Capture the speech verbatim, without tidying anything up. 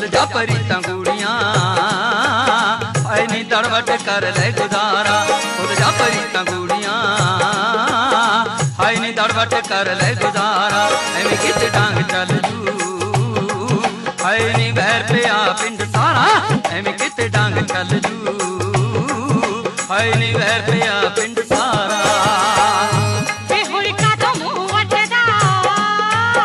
खुद जा परीतां गूड़ियां हाय नी दड़वट कर ले गुजारा खुद जा परीतां गूड़ियां हाय नी दड़वट कर ले गुजारा एवें किते डांग चल जू हाय नी बहर पिया पिंड सारा एवें किते डांग चल जू हाय नी बहर पिया